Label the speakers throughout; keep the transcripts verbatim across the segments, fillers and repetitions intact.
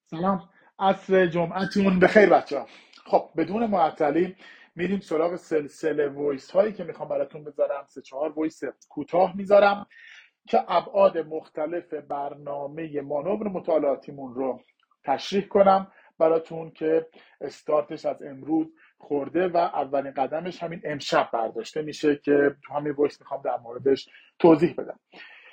Speaker 1: سلام، عصر جمعتون بخیر بچه ها. خب بدون معطلی میریم سراغ سلسله وایس هایی که میخوام براتون بذارم. سه چهار وایس کوتاه میذارم که ابعاد مختلف برنامه مانور مطالعاتیمون رو تشریح کنم براتون که استارتش از امروز خورده و اولین قدمش همین امشب برداشته میشه که تو همین وایس میخوام در موردش توضیح بدم.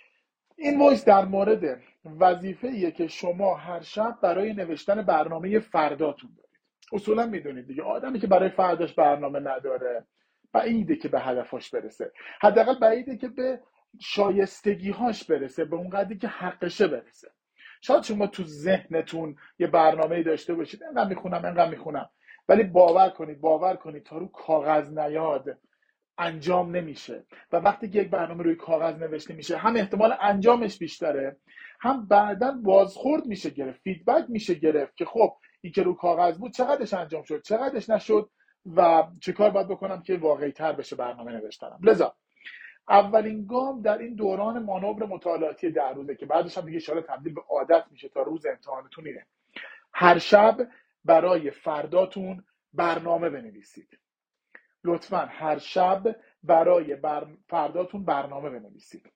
Speaker 1: این وایس در مورد وظیفه‌ایه که شما هر شب برای نوشتن برنامه فرداتون دارید. اصولا میدونید دیگه، آدمی که برای فرداش برنامه نداره بعیده که به هدفش برسه. حداقل بعیده که به شایستگی‌هاش برسه، به اون قدری که حقشه برسه. شاید شما تو ذهنتون یه برنامه‌ای داشته باشید، انقدر میخونم انقدر میخونم، ولی باور کنید باور کنید تا رو کاغذ نیاد انجام نمیشه. و وقتی که یک برنامه روی کاغذ نوشته میشه، هم احتمال انجامش بیشتره، هم بعداً بازخورد میشه گرفت، فیدبک میشه گرفت که خب این که رو کاغذ بود چقدرش انجام شد، چقدرش نشد و چه کار باید بکنم که واقعی تر بشه برنامه نوشتنم. لذا اولین گام در این دوران مانور مطالعاتی ده روزه که بعدش هم دیگه ان تبدیل به عادت میشه تا روز امتحانتون اینه: هر شب برای فرداتون برنامه بنویسید. لطفاً هر شب برای بر... فرداتون برنامه بنویسید.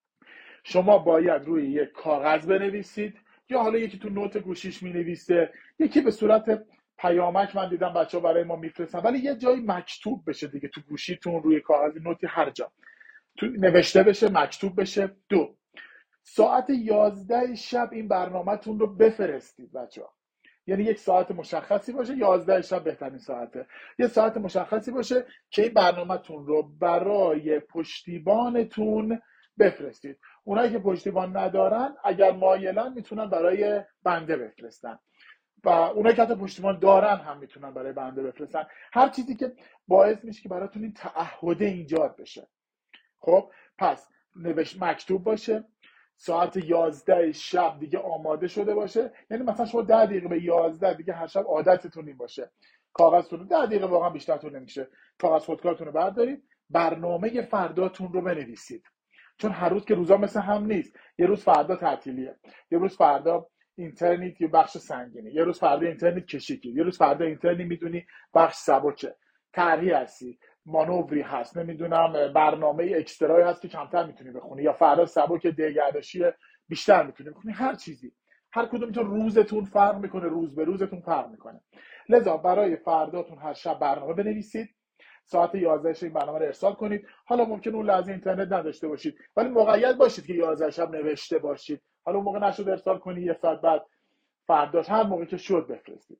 Speaker 1: شما باید روی یک کاغذ بنویسید، یا حالا یکی تو نوت گوشیش مینویسه، یکی به صورت پیامک من دیدم بچه‌ها برای ما میفرستن، ولی یه جایی مکتوب بشه دیگه، تو گوشیتون، روی کاغذ، نوتی، هر جا تو نوشته بشه، مکتوب بشه. دو، ساعت یازده شب این برنامه‌تون رو بفرستید بچه‌ها. یعنی یک ساعت مشخصی باشه، یازده شب بهترین ساعته، یه ساعت مشخصی باشه که این برنامه‌تون رو برای پشتیبانتون بفرستید. اونایی که پشتیبان ندارن اگر مایلن میتونن برای بنده بفرستن، و اونایی که حتی پشتیبان دارن هم میتونن برای بنده بفرستن. هر چیزی که باعث میشه که براتون این تعهد ایجاد بشه. خب پس نوشت مکتوب باشه، ساعت یازده شب دیگه آماده شده باشه. یعنی مثلا شما ده دقیقه به یازده دیگه هر شب عادتتون این باشه. کاغذتون رو ده دقیقه واقعا بیشتر طول نمیشه، کاغذ خودکارتون رو بردارید، برنامه فرداتون رو بنویسید. چون هر روز که روزا مثل هم نیست. یه روز فردا تعطیلیه، یه روز فردا اینترنت یه بخش سنگینه، یه روز فردا اینترنت کشیکی، یه روز فردا اینترنت میدونی بخش سبکه، طرحی هستی، مانوری هست، نمیدونم برنامه اکسترایی هست که کمتر میتونی بخونی، یا فردا سبک دگردشی بیشتر میتونی بخونی. هر چیزی، هر کدومتون روزتون فرق میکنه، روز به روزتون فرق میکنه. لذا برای فرداتون هر شب برنامه بنویسید، ساعت یازده این برنامه رو ارسال کنید. حالا ممکن اون لحظه اینترنت نداشته باشید، ولی مقید باشید که یازده شب نوشته باشید. حالا اون موقع نشد ارسال کنید، یه ساعت بعد فرداش هر موقع که شد بفرستید.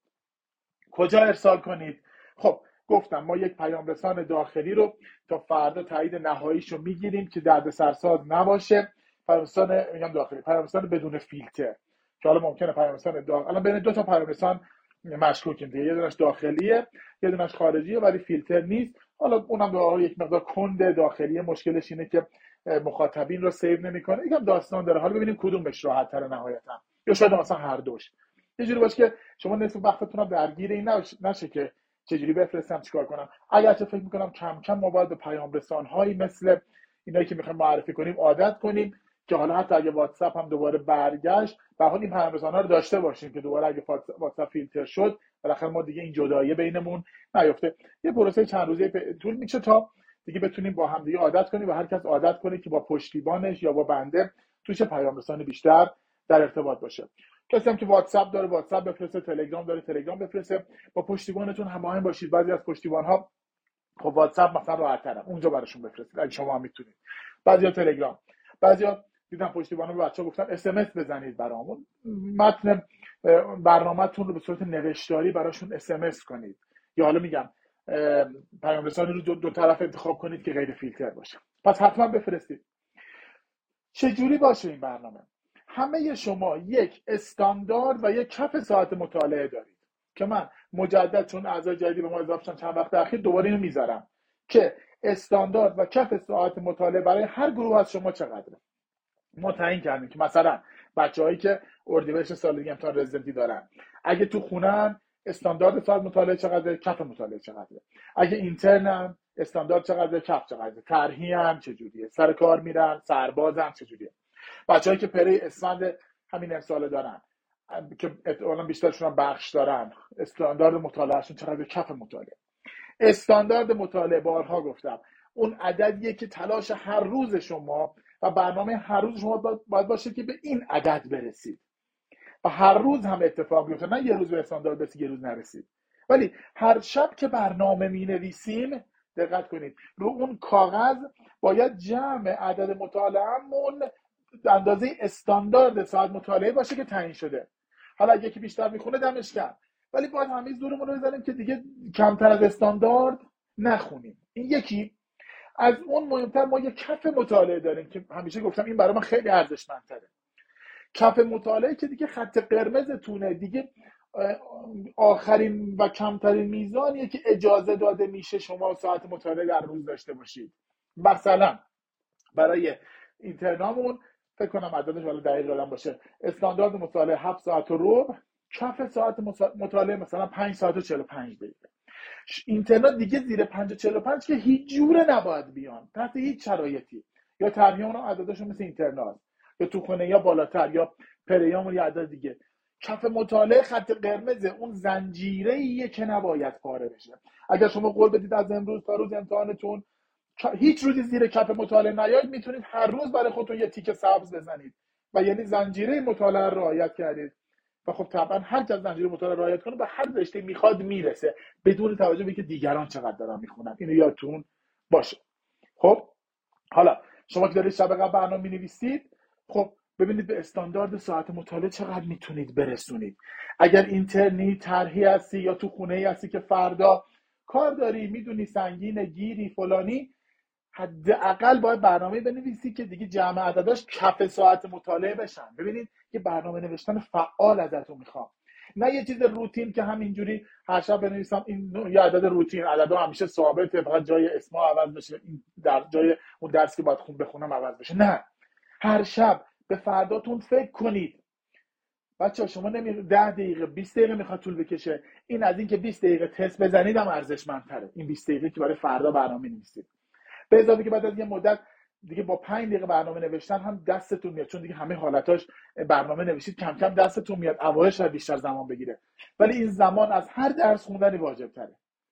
Speaker 1: کجا ارسال کنید؟ خب گفتم ما یک پیام رسان داخلی رو تا فردا تایید نهاییش رو میگیریم که دردسرساز نباشه. پیام رسان میگم داخلی، پیام رسان بدون فیلتر، که حالا ممکنه پیام رسان داخلی، الان بین دو تا پیام رسان مشکوکیم دیگه، یه دونش داخلیه یه دونش خارجیه ولی فیلتر نیست. حالا اونم داره یک مقدار کند داخلیه، مشکلش اینه که مخاطبین رو سیو نمیکنه، یکم داستان داره. حالا ببینیم کدومش راحت تره نهایتا، یا شاید مثلا هر دوش. یه جوری باشه که شما نصف وقتتون هم درگیر این نشه که چجوری بفرستم چیکار کنم. اگرچه فکر میکنم کم کم ما باید به پیام رسان‌هایی مثل اینایی که میخوایم معرفی کنیم عادت کنیم، که حالا حتی اگه واتساپ هم دوباره برگشت، به حال این پیام رسان‌ها رو داشته باشیم که دوباره اگه واتساپ فیلتر شد بالاخره ما دیگه این جدایی بینمون نیفته. یه پروسه چند روزه طول میشه تا دیگه بتونیم با هم دیگه عادت کنیم و هر کس عادت کنه که با پشتیبانش یا با بنده توش پیام رسان بیشتر در ارتباط باشه. کسی هم که واتساپ داره واتساپ بفرسته، تلگرام داره تلگرام بفرسته. با پشتیبانتون هماهنگ باشید. بعضی از پشتیبان‌ها خب واتساپ مثلا راحت‌تره، اونجا براشون بفرستید اگه شما هم میتونید. بعضیا تلگرام، بعضیا دیدم پشتیبانا به بچه‌ها گفتن اس ام اس بزنید برامون، متن برنامه‌تون رو به صورت نوشتاری براشون اس ام اس کنید، یا حالا میگم پیام رسانی رو دو, دو طرف انتخاب کنید که غیر فیلتر باشه. پس حتما بفرستید. چجوری باشه این برنامه؟ همه شما یک استاندارد و یک کف ساعت مطالعه دارید که من مجدد چون اعضای جدیدی به ما اضافه شدن چند وقت اخیر دوباره اینو میذارم که استاندارد و کف ساعت مطالعه برای هر گروه از شما چقدره. ما تعیین کردیم که مثلا بچه‌هایی که اردیبهشت سال دیگه امتحان رزیدنتی دارن، اگه تو خونن استاندارد ساعت مطالعه چقدره، کف مطالعه چقدره. اگه اینترنن استاندارد چقدره، کف چقدره. طرحی هم چجوریه، سر کار میرن، سربازن چجوریه. بچه‌هایی که پره اسفند همین امسال دارن، که احتمالاً بیشترشون هم بخش دارن، استاندارد مطالعهشون چقدر کف مطالعه. استاندارد مطالعه بارها گفتم اون عددیه که تلاش هر روز شما و برنامه هر روز شما باید باشه که به این عدد برسید و هر روز هم اتفاق بیفته، نه یه روز به استاندارد برسید یه روز نرسید. ولی هر شب که برنامه می نویسیم دقت کنید رو اون کاغذ باید جمع عدد مطالعه‌مون اندازه استاندارد ساعت مطالعه باشه که تعیین شده. حالا اگه یکی بیشتر میخونه دمش گرم، ولی باید همه زورمون رو بزنیم که دیگه کمتر از استاندارد نخونیم. این یکی. از اون مهمتر ما یه کف مطالعه داریم که همیشه گفتم این برای من خیلی ارزشمندتره. کف مطالعه که دیگه خط قرمزتونه، دیگه آخرین و کمترین میزانیه که اجازه داده میشه شما ساعت مطالعه در روز داشته باشید. مثلا برای اینترنامون فکر کنم عددش ولی دقیق یادم باشه، استاندارد مطالعه هفت ساعت و ربع، کف ساعت مطالعه مثلا پنج ساعت و چهل و پنج دقیقه. اینترنت دیگه زیر پنج و چهل و پنج که هیچ جوره نباید بیان تحت هیچ شرایطی، یا طرحیمون عددشون مثل اینترنت یا تو خونه یا بالاتر یا پریامون یا عدد دیگه. کف مطالعه خط قرمز اون زنجیره‌ایه که نباید پاره بشه. اگر شما قول بدید از امروز تا روز امتحانتون هیچ روزی زیر کف مطالعه نیاید، میتونید هر روز برای خودتون یه تیک سبز بزنید و یعنی زنجیره مطالعه رو رعایت کردید. و خب طبعا هر کس زنجیره مطالعه رعایت کنه به هر رشته میخواد میرسه بدون توجه به اینکه دیگران چقدر دارن میخونن. اینو یادتون باشه. خب حالا شما که دارید شب قبل برنامه می‌نویسید، خب ببینید به استاندارد ساعت مطالعه چقدر میتونید برسونید. اگر اینترنی طرحی هستی یا تو خونه‌ای هستی که فردا کار داری، میدونی سنگین گیری فلانی، حداقل باید برنامه بنویسی که دیگه جمع عدداش کف ساعت مطالعه بشن. ببینید که برنامه نوشتن فعال ازتون میخوام، نه یه چیز روتین که همینجوری هر شب بنویسم این یه عدد روتین، عددا همیشه ثابته فقط جای اسمها عوض بشه، این در جای اون درسی که باید خون بخونم عوض بشه. نه، هر شب به فرداتون فکر کنید. بچه‌ها شما نمی ده دقیقه بیست دقیقه میخواد طول بکشه، این از این که بیست دقیقه تست بزنید هم ارزشمندتره. این بیست دقیقه که برای فردا برنامه نویسید، به اضافه که بعد از یه مدت دیگه با پنج دقیقه برنامه نوشتن هم دستتون میاد، چون دیگه همه حالتاش برنامه نوشید کم کم دستتون میاد. اوایل شاید بیشتر زمان بگیره، ولی این زمان از هر درس خوندنی واجب تره.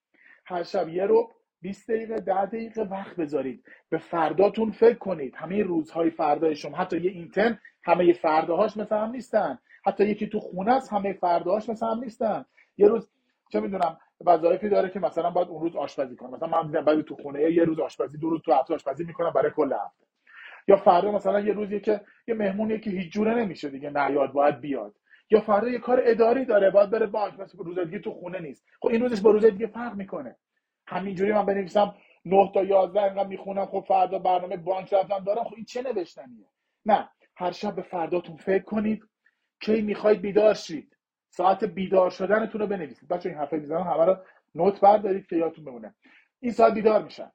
Speaker 1: هر شب یه رو بیست دقیقه ده دقیقه وقت بذارید، به فرداتون فکر کنید. همه روزهای فردای شما، حتی یه اینترن همه فرداهاش مثل هم نیستن، حتی یکی تو خونه است همه فرداهاش مثل هم نیستن. یه روز چه میدونم وظایفی داره که مثلا باید اون روز آشپزی کنه، مثلا من دیدم بعد تو خونه یه روز آشپزی، دو روز تو هفته آشپزی میکنم برای کل هفته. یا فردا مثلا یه روزیه که یه مهمونیه که هیچ جوره نمیشه دیگه نیاد باید بیاد، یا فردا یه کار اداری داره باید بره بانک، مثلا روز دیگه تو خونه نیست. خب این روزش با روز دیگه فرق میکنه. همینجوری من بنویسم نه تا یازده انقدر میخونم، خب فردا برنامه بانک رفتن دارم، خب این چه نوشتنیه؟ نه، هر شب به فرداتون فکر کنید کی میخواید بیدار شید، ساعت بیدار شدنتون رو بنویسید. بچه‌ها این حرفا میزنم همه رو نوت بردارید که یادتون بمونه. این ساعت بیدار میشم،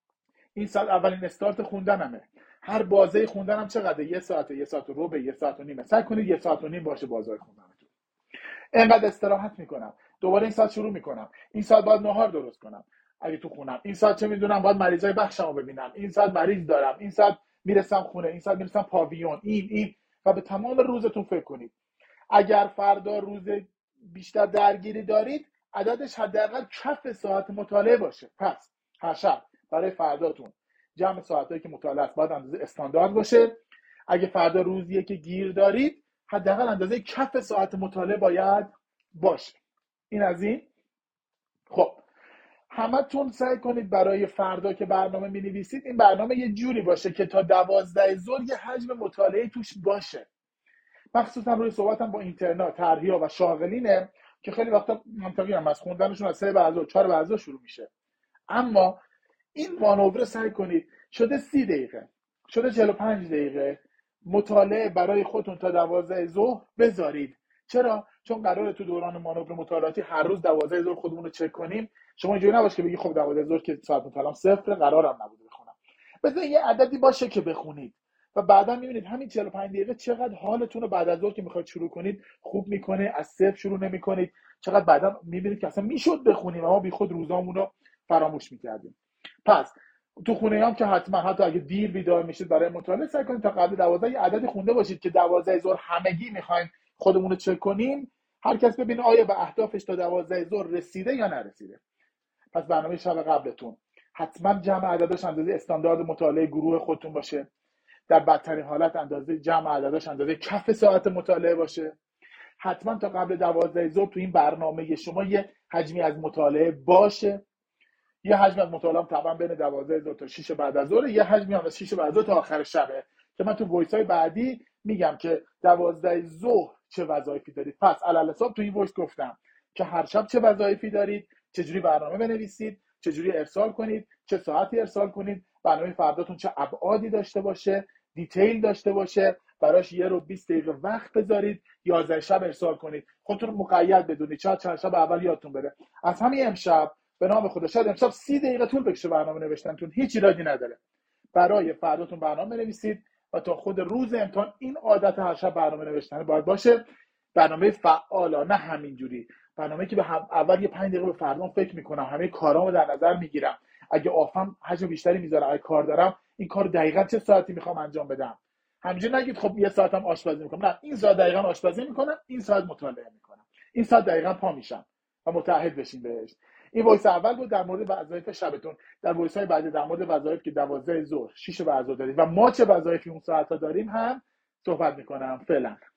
Speaker 1: این ساعت اولین استارت خوندنمه. هر بازه خوندنم چقدره؟ یه ساعته، یه ساعت و ربع، یه ساعت و نیمه. سعی کنید یه ساعت و نیم باشه بازه خوندنتون. اینقدر استراحت میکنم، دوباره این ساعت شروع میکنم. این ساعت باید نهار درست کنم اگه تو خونم، این ساعت چه میدونم باید مریضای بخشمو ببینم، این ساعت مریض دارم، این ساعت میرسم خونه، این ساعت میرسم پاویون، این این و به تمام روزتون فکر کنید. اگر فردا روز بیشتر درگیری دارید، عددش حداقل کف ساعت مطالعه باشه. پس هر شب برای فرداتون جمع ساعتایی که مطالعه است باید اندازه استاندارد باشه. اگه فردا روزیه که گیر دارید، حداقل اندازه کف ساعت مطالعه باید باشه. این از این. خب همتون سعی کنید برای فردا که برنامه می‌نویسید این برنامه یه جوری باشه که تا دوازده ظهر یه حجم مطالعه توش باشه. مخصوصا روی صحبتم با اینترنت، طرحی‌ها و شاغلینه که خیلی وقتا منطقی هم از خوندنشون از سه بعد از چهار بعد از شروع میشه. اما این مانور سعی کنید شده سی دقیقه، شده چهل و پنج دقیقه مطالعه برای خودتون تا دوازده ظهر بذارید. چرا؟ چون قراره تو دوران مانور مطالعاتی هر روز دوازده ظهر خودمون رو چک کنیم. شما اینجوری نباشه که بگی خب دوازده ظهر که ساعت مطالعه‌ام صفر، قرارم نبوده بخونم. بذارید یه عددی باشه که بخونید و بعدا میبینید همین چهل و پنج دقیقه چقدر حالتون رو بعد از ظهر که میخواید شروع کنید خوب میکنه. از صفر شروع نمیکنید، چقدر بعدا میبینید که اصلا میشد بخونیم و ما بیخود روزامون رو فراموش میکردیم. پس تو خونه هم که حتما حتی اگه دیر بیدار میشید برای مطالعه، سعی کنید تا قبل دوازده یه عددی خونده باشید که دوازده ظهر همگی میخواین خودمون رو چک کنیم، هر کس ببینه آیا به اهدافش تا دوازده ظهر رسیده یا نرسیده. پس برنامه شب قبلتون حتما جمع عدداش اندازه استاندارد مطالعه گروه خودتون باشه. در بدترین حالت اندازه جمع عدداش اندازه کف ساعت مطالعه باشه. حتما تا قبل دوازده ظهر تو این برنامه شما یه حجمی از مطالعه باشه. یه حجمی از مطالعه طبعا بین دوازده ظهر تا شش بعد از ظهر، یه حجمی هم از شش بعد از ظهر تا آخر شبه که من تو وایس های بعدی میگم که دوازده ظهر چه وظایفی دارید. پس علل حساب تو این وایس گفتم که هر شب چه وظایفی دارید، چجوری برنامه بنویسید، چجوری ارسال کنید، چه ساعتی ارسال کنید، برنامه فرداتون چه ابعادی داشته باشه، دیتیل داشته باشه، براش یه رو بیست دقیقه وقت بذارید، یازده شب ارسال کنید. خودتون مقید بدونید، چند چند شب اول یادتون بره. از همین امشب به نام خدا شاید امشب سی دقیقه طول بکشه برنامه نوشتنتون، هیچ ایرادی نداره. برای فرداتون برنامه بنویسید و تا خود روز امتحان این عادت هر شب برنامه نوشتن باید باشه. برنامه فعالا، نه همینجوری برنامه‌ای که به هم اول یه پنج دقیقه به فردام فکر میکنم، همه کارامو در نظر میگیرم، اگه آفم حجم بیشتری میذارم، اگه کار دارم این کار دقیقاً چه ساعتی میخوام انجام بدم. همینجوری نگید خب یه ساعتم آشپزی میکنم، نه، این ساعت دقیقاً آشپزی میکنم، این ساعت مطالعه میکنم، این ساعت دقیقاً پا میشم و متعهد بشین بهش. این وایس اول بود در مورد وظایف شبتون. در وایس های بعدی در مورد وظایف که دوازده ظهر شش بعد از ظهر دارید و ما چه وظایفی اون ساعت‌ها داریم هم صحبت میکنم. فعلا